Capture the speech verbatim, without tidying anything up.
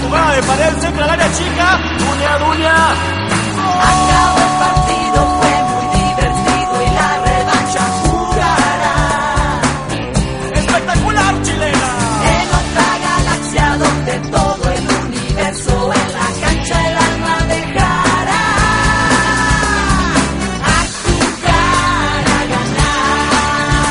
jugada de pared cerca del área chica. Dunia, Dunia. Acabó.